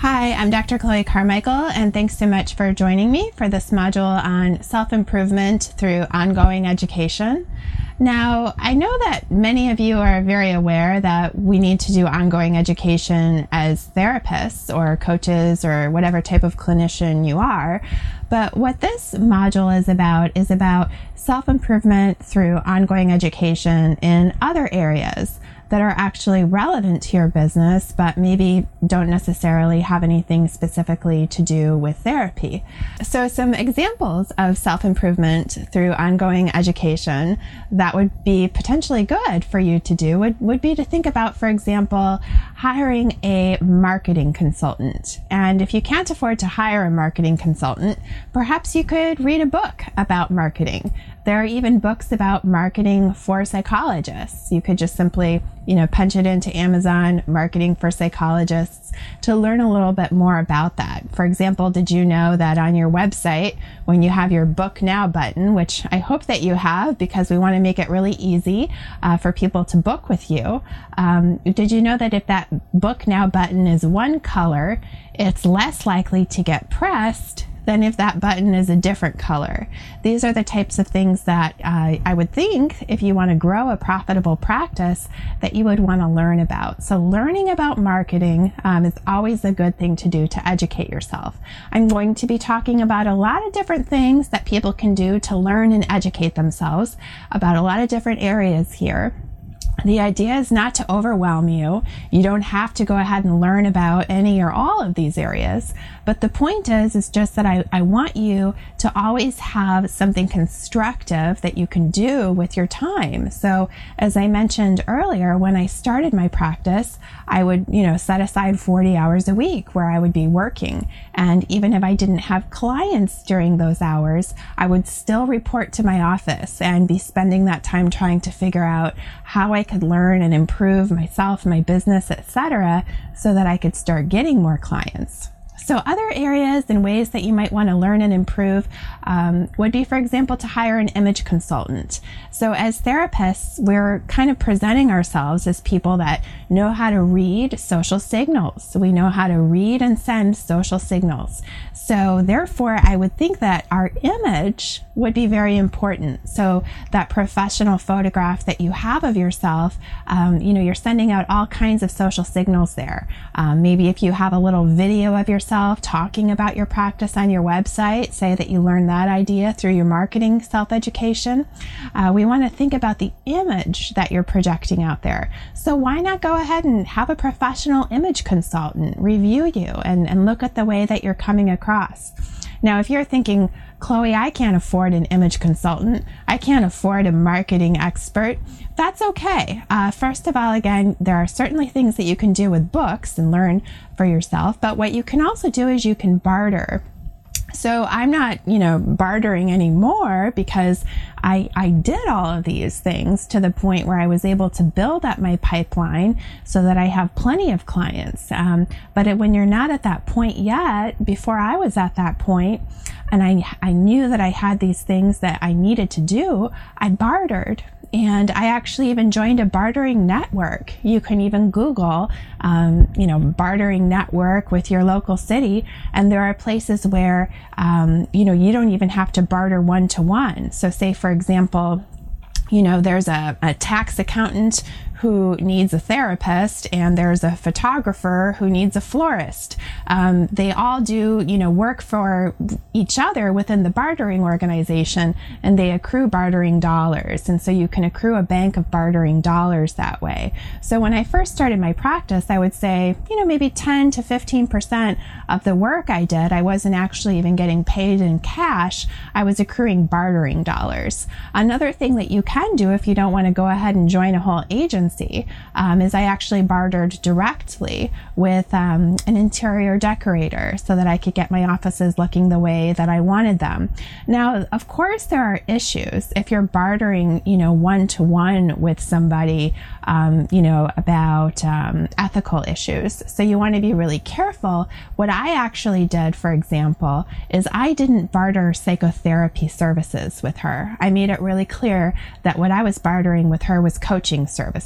Hi, I'm Dr. Chloe Carmichael, and thanks so much for joining me for this module on self-improvement through ongoing education. Now, I know that many of you are very aware that we need to do ongoing education as therapists or coaches or whatever type of clinician you are, but what this module is about self-improvement through ongoing education in other areas that are actually relevant to your business, but maybe don't necessarily have anything specifically to do with therapy. So some examples of self-improvement through ongoing education that would be potentially good for you to do would be to think about, for example, hiring a marketing consultant. And if you can't afford to hire a marketing consultant, perhaps you could read a book about marketing. There are even books about marketing for psychologists. You could just simply, punch it into Amazon, marketing for psychologists, to learn a little bit more about that. For example, did you know that on your website, when you have your Book Now button, which I hope that you have because we want to make it really easy for people to book with you, did you know that if that Book Now button is one color, it's less likely to get pressed than if that button is a different color? These are the types of things that I would think, if you want to grow a profitable practice, that you would want to learn about. So learning about marketing is always a good thing to do to educate yourself. I'm going to be talking about a lot of different things that people can do to learn and educate themselves about a lot of different areas here. The idea is not to overwhelm you. You don't have to go ahead and learn about any or all of these areas. But the point is just that I want you to always have something constructive that you can do with your time. So as I mentioned earlier, when I started my practice, I would, set aside 40 hours a week where I would be working. And even if I didn't have clients during those hours, I would still report to my office and be spending that time trying to figure out how I could learn and improve myself, my business, etc., so that I could start getting more clients. So other areas and ways that you might want to learn and improve would be, for example, to hire an image consultant. So as therapists, we're kind of presenting ourselves as people that know how to read social signals. So we know how to read and send social signals. So therefore, I would think that our image would be very important. So that professional photograph that you have of yourself, you're sending out all kinds of social signals there. Maybe if you have a little video of yourself talking about your practice on your website, say that you learned that idea through your marketing self-education. We want to think about the image that you're projecting out there. So why not go ahead and have a professional image consultant review you and look at the way that you're coming across. Now, if you're thinking, Chloe, I can't afford an image consultant, I can't afford a marketing expert, that's okay. First of all, again, there are certainly things that you can do with books and learn for yourself, but what you can also do is you can barter. So I'm not, bartering anymore because I did all of these things to the point where I was able to build up my pipeline so that I have plenty of clients. But when you're not at that point yet, before I was at that point, and I knew that I had these things that I needed to do, I bartered. And I actually even joined a bartering network. You can even Google, bartering network with your local city. And there are places where, you don't even have to barter one-to-one. So say, for example, there's a tax accountant who needs a therapist, and there's a photographer who needs a florist. They all do, work for each other within the bartering organization, and they accrue bartering dollars. And so you can accrue a bank of bartering dollars that way. So when I first started my practice, I would say, maybe 10 to 15% of the work I did, I wasn't actually even getting paid in cash. I was accruing bartering dollars. Another thing that you can do if you don't want to go ahead and join a whole agency is I actually bartered directly with an interior decorator so that I could get my offices looking the way that I wanted them. Now, of course, there are issues if you're bartering, one-to-one with somebody, about ethical issues. So you want to be really careful. What I actually did, for example, is I didn't barter psychotherapy services with her. I made it really clear that what I was bartering with her was coaching services.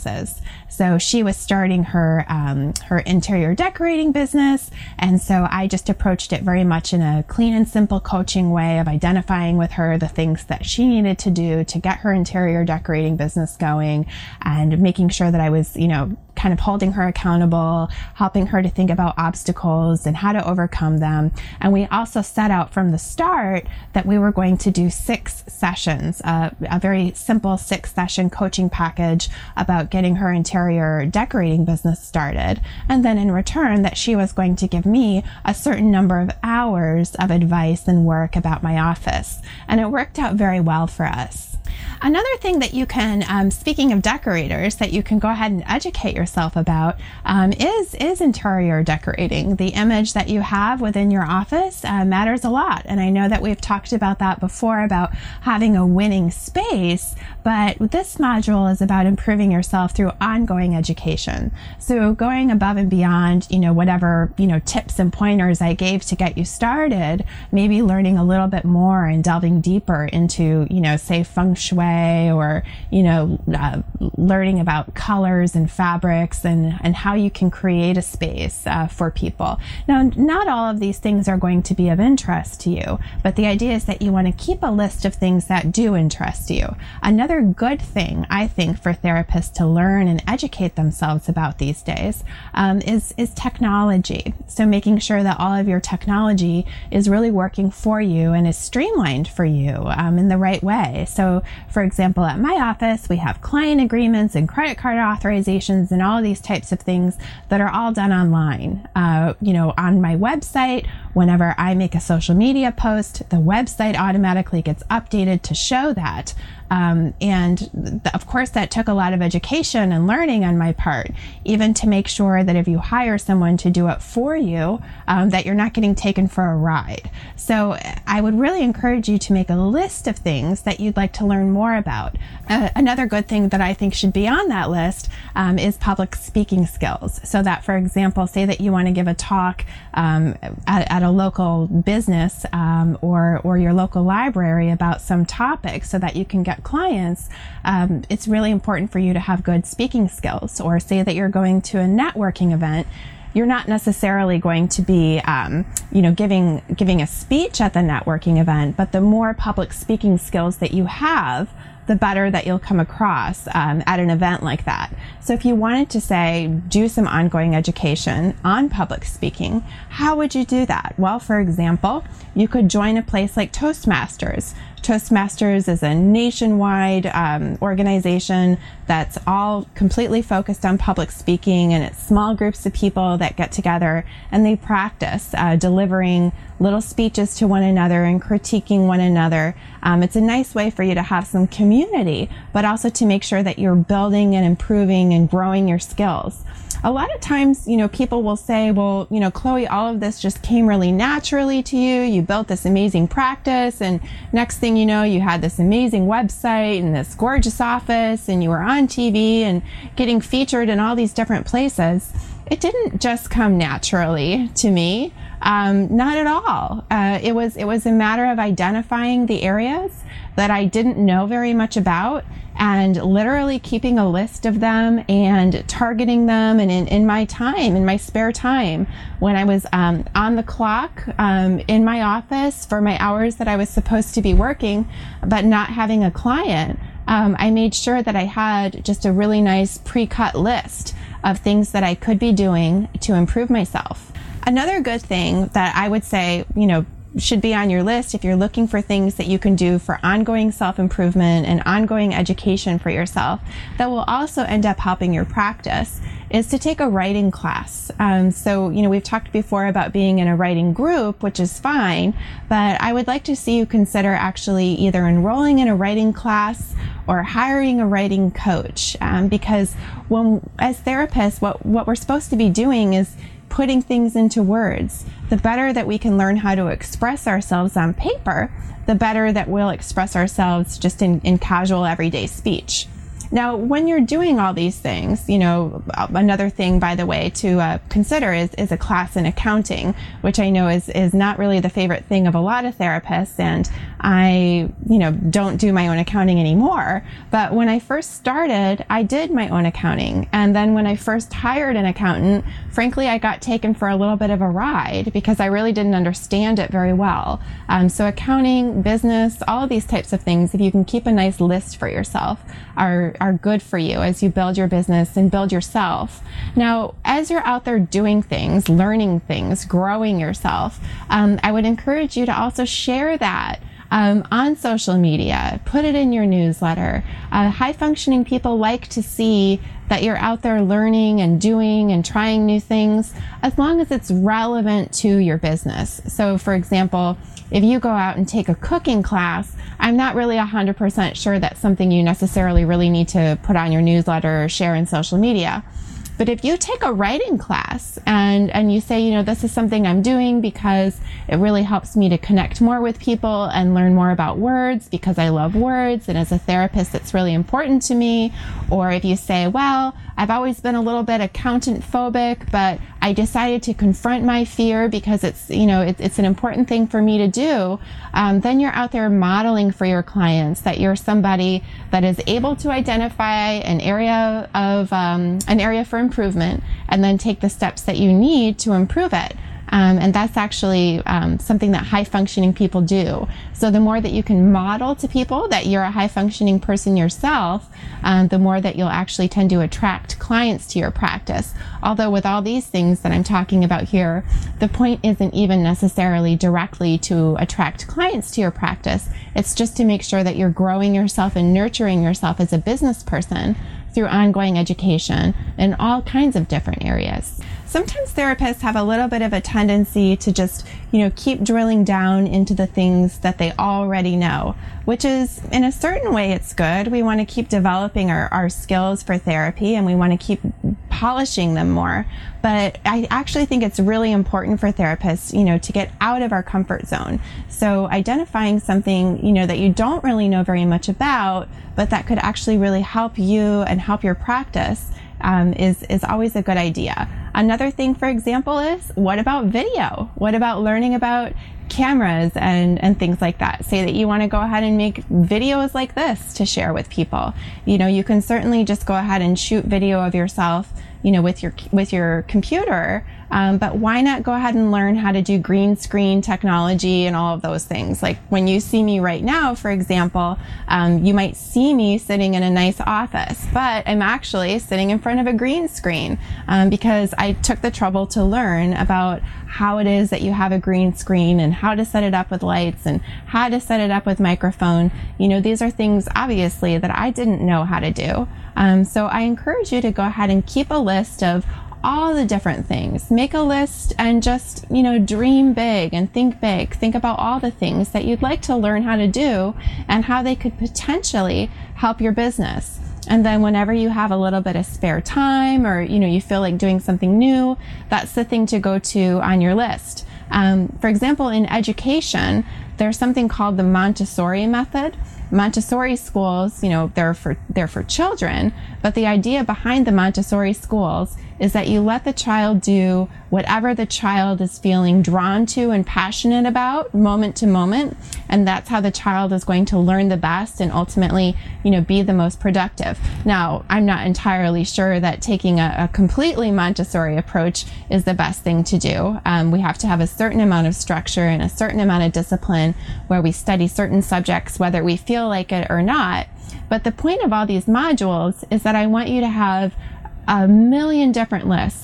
businesses. So she was starting her interior decorating business, and so I just approached it very much in a clean and simple coaching way of identifying with her the things that she needed to do to get her interior decorating business going, and making sure that I was, kind of holding her accountable, helping her to think about obstacles and how to overcome them. And we also set out from the start that we were going to do 6 sessions, a very simple 6-session coaching package about getting her interior decorating business started. And then in return, that she was going to give me a certain number of hours of advice and work about my office. And it worked out very well for us. Another thing that you can, speaking of decorators, that you can go ahead and educate yourself about is interior decorating. The image that you have within your office matters a lot. And I know that we've talked about that before, about having a winning space, but this module is about improving yourself through ongoing education. So going above and beyond, whatever, tips and pointers I gave to get you started, maybe learning a little bit more and delving deeper into, say, feng shui, or learning about colors and fabrics and how you can create a space for people. Now, not all of these things are going to be of interest to you, but the idea is that you want to keep a list of things that do interest you. Another good thing, I think, for therapists to learn and educate themselves about these days is technology. So making sure that all of your technology is really working for you and is streamlined for you in the right way. So, for example, at my office, we have client agreements and credit card authorizations and all of these types of things that are all done online. On my website, whenever I make a social media post, the website automatically gets updated to show that. Of course, that took a lot of education and learning on my part, even to make sure that if you hire someone to do it for you, that you're not getting taken for a ride. So I would really encourage you to make a list of things that you'd like to learn more about. Another good thing that I think should be on that list is public speaking skills. So that, for example, say that you want to give a talk at a local business or your local library about some topic so that you can get clients, it's really important for you to have good speaking skills. Or say that you're going to a networking event, you're not necessarily going to be, giving a speech at the networking event, but the more public speaking skills that you have, the better that you'll come across at an event like that. So if you wanted to, say, do some ongoing education on public speaking, how would you do that? Well, for example, you could join a place like Toastmasters. Toastmasters is a nationwide organization that's all completely focused on public speaking, and it's small groups of people that get together and they practice delivering little speeches to one another and critiquing one another. It's a nice way for you to have some community, but also to make sure that you're building and improving and growing your skills. A lot of times, people will say, well, Chloe, all of this just came really naturally to you. You built this amazing practice, and next thing you know, you had this amazing website and this gorgeous office, and you were on TV and getting featured in all these different places. It didn't just come naturally to me. Not at all. It was a matter of identifying the areas that I didn't know very much about, and literally keeping a list of them and targeting them. And in my spare time, when I was on the clock in my office for my hours that I was supposed to be working, but not having a client, I made sure that I had just a really nice pre-cut list of things that I could be doing to improve myself. Another good thing that I would say, should be on your list if you're looking for things that you can do for ongoing self-improvement and ongoing education for yourself that will also end up helping your practice, is to take a writing class. So, we've talked before about being in a writing group, which is fine, but I would like to see you consider actually either enrolling in a writing class or hiring a writing coach, because as therapists, what we're supposed to be doing is putting things into words. The better that we can learn how to express ourselves on paper, the better that we'll express ourselves just in casual everyday speech. Now, when you're doing all these things, another thing, by the way, to consider is a class in accounting, which I know is not really the favorite thing of a lot of therapists. And I, don't do my own accounting anymore. But when I first started, I did my own accounting. And then when I first hired an accountant, frankly, I got taken for a little bit of a ride because I really didn't understand it very well. So accounting, business, all of these types of things, if you can keep a nice list for yourself, are good for you as you build your business and build yourself. Now, as you're out there doing things, learning things, growing yourself, I would encourage you to also share that on social media. Put it in your newsletter. High-functioning people like to see that you're out there learning and doing and trying new things, as long as it's relevant to your business. So, for example, if you go out and take a cooking class, I'm not really 100% sure that's something you necessarily really need to put on your newsletter or share in social media. But if you take a writing class and you say, this is something I'm doing because it really helps me to connect more with people and learn more about words because I love words, and as a therapist, it's really important to me. Or if you say, well, I've always been a little bit accountant phobic, but I decided to confront my fear because it's an important thing for me to do, then you're out there modeling for your clients that you're somebody that is able to identify an area for improvement and then take the steps that you need to improve it. And that's actually something that high-functioning people do. So the more that you can model to people that you're a high-functioning person yourself, the more that you'll actually tend to attract clients to your practice. Although with all these things that I'm talking about here, the point isn't even necessarily directly to attract clients to your practice. It's just to make sure that you're growing yourself and nurturing yourself as a business person through ongoing education in all kinds of different areas. Sometimes therapists have a little bit of a tendency to just, keep drilling down into the things that they already know, which is, in a certain way, it's good. We want to keep developing our skills for therapy, and we want to keep polishing them more. But I actually think it's really important for therapists, to get out of our comfort zone. So identifying something, that you don't really know very much about, but that could actually really help you and help your practice is always a good idea. Another thing, for example, is what about video? What about learning about cameras and things like that? Say that you want to go ahead and make videos like this to share with people. You can certainly just go ahead and shoot video of yourself, with your computer. But why not go ahead and learn how to do green screen technology and all of those things? Like when you see me right now, for example, you might see me sitting in a nice office, but I'm actually sitting in front of a green screen because I took the trouble to learn about how it is that you have a green screen and how to set it up with lights and how to set it up with microphone. These are things obviously that I didn't know how to do. So I encourage you to go ahead and keep a list of all the different things. Make a list and just, dream big and think big. Think about all the things that you'd like to learn how to do and how they could potentially help your business. And then whenever you have a little bit of spare time or, you feel like doing something new, that's the thing to go to on your list. For example, in education, there's something called the Montessori method. Montessori schools, they're for children, but the idea behind the Montessori schools is that you let the child do whatever the child is feeling drawn to and passionate about moment to moment, and that's how the child is going to learn the best and ultimately, be the most productive. Now, I'm not entirely sure that taking a completely Montessori approach is the best thing to do. We have to have a certain amount of structure and a certain amount of discipline where we study certain subjects, whether we feel like it or not. But the point of all these modules is that I want you to have a million different lists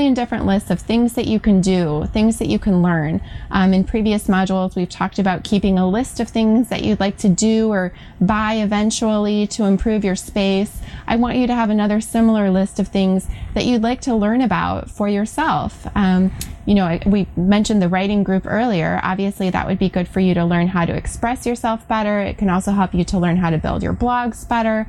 of things that you can do, things that you can learn. In previous modules, we've talked about keeping a list of things that you'd like to do or buy eventually to improve your space. I want you to have another similar list of things that you'd like to learn about for yourself. We mentioned the writing group earlier. Obviously, that would be good for you to learn how to express yourself better. It can also help you to learn how to build your blogs better.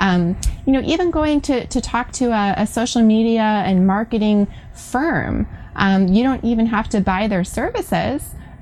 Even going to talk to a social media and marketing firm. You don't even have to buy their services,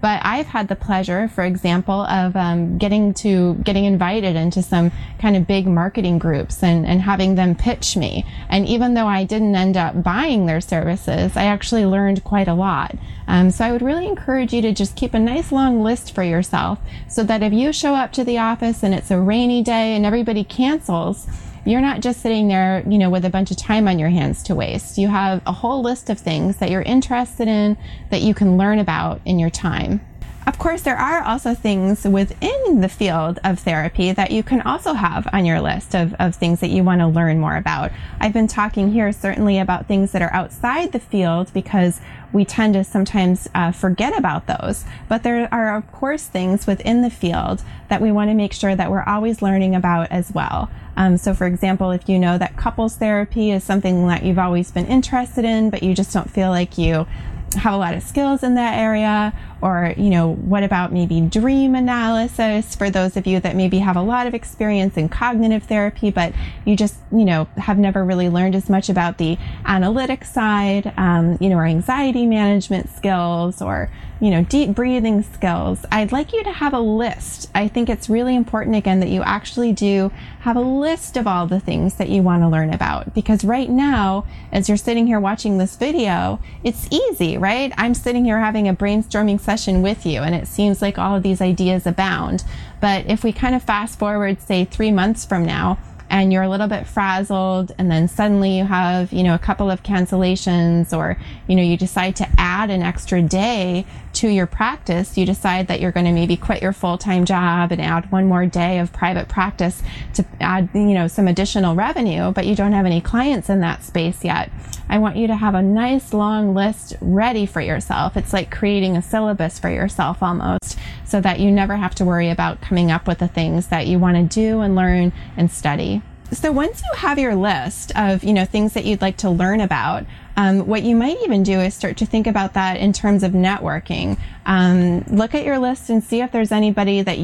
But I've had the pleasure, for example, of getting invited into some kind of big marketing groups and having them pitch me. And even though I didn't end up buying their services, I actually learned quite a lot. So I would really encourage you to just keep a nice long list for yourself, so that if you show up to the office and it's a rainy day and everybody cancels, you're not just sitting there, with a bunch of time on your hands to waste. You have a whole list of things that you're interested in that you can learn about in your time. Of course, there are also things within the field of therapy that you can also have on your list of things that you want to learn more about. I've been talking here certainly about things that are outside the field because we tend to sometimes forget about those. But there are, of course, things within the field that we want to make sure that we're always learning about as well. So for example, if you know that couples therapy is something that you've always been interested in, but you just don't feel like you have a lot of skills in that area, or what about maybe dream analysis for those of you that maybe have a lot of experience in cognitive therapy, but you just have never really learned as much about the analytic side, or anxiety management skills, or deep breathing skills. I'd like you to have a list. I think it's really important, again, that you actually do have a list of all the things that you want to learn about, because right now, as you're sitting here watching this video, it's easy, right? I'm sitting here having a brainstorming session with you, and it seems like all of these ideas abound. But if we kind of fast forward, say 3 months from now, and you're a little bit frazzled, and then suddenly you have, a couple of cancellations, or, you decide to add an extra day to your practice, you decide that you're going to maybe quit your full-time job and add one more day of private practice to add, some additional revenue, but you don't have any clients in that space yet. I want you to have a nice long list ready for yourself. It's like creating a syllabus for yourself almost, so that you never have to worry about coming up with the things that you want to do and learn and study. So once you have your list of, things that you'd like to learn about, what you might even do is start to think about that in terms of networking. Look at your list and see if there's anybody that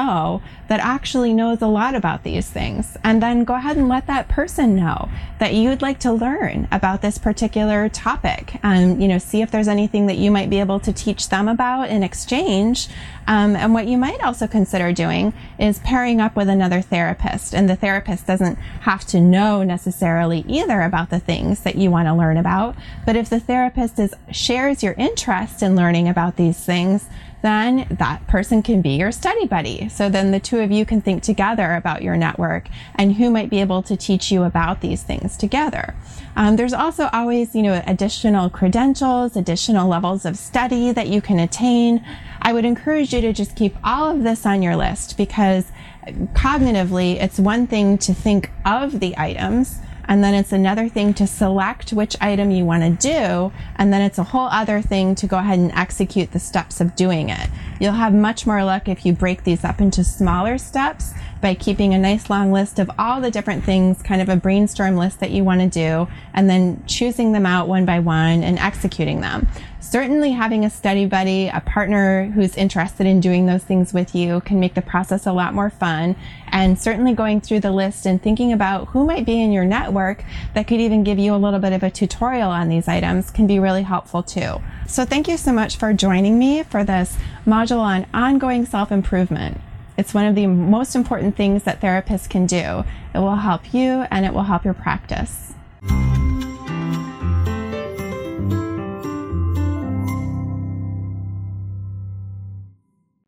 that actually knows a lot about these things. And then go ahead and let that person know that you'd like to learn about this particular topic. And, see if there's anything that you might be able to teach them about in exchange. And what you might also consider doing is pairing up with another therapist. And the therapist doesn't have to know necessarily either about the things that you want to learn about. But if the therapist shares your interest in learning about these things, then that person can be your study buddy. So then the two of you can think together about your network and who might be able to teach you about these things together. There's also always, additional credentials, additional levels of study that you can attain. I would encourage you to just keep all of this on your list, because cognitively, it's one thing to think of the items, and then it's another thing to select which item you want to do, and then it's a whole other thing to go ahead and execute the steps of doing it. You'll have much more luck if you break these up into smaller steps by keeping a nice long list of all the different things, kind of a brainstorm list that you want to do, and then choosing them out one by one and executing them. Certainly having a study buddy, a partner who's interested in doing those things with you, can make the process a lot more fun. And certainly going through the list and thinking about who might be in your network that could even give you a little bit of a tutorial on these items can be really helpful too. So thank you so much for joining me for this module on ongoing self-improvement. It's one of the most important things that therapists can do. It will help you and it will help your practice.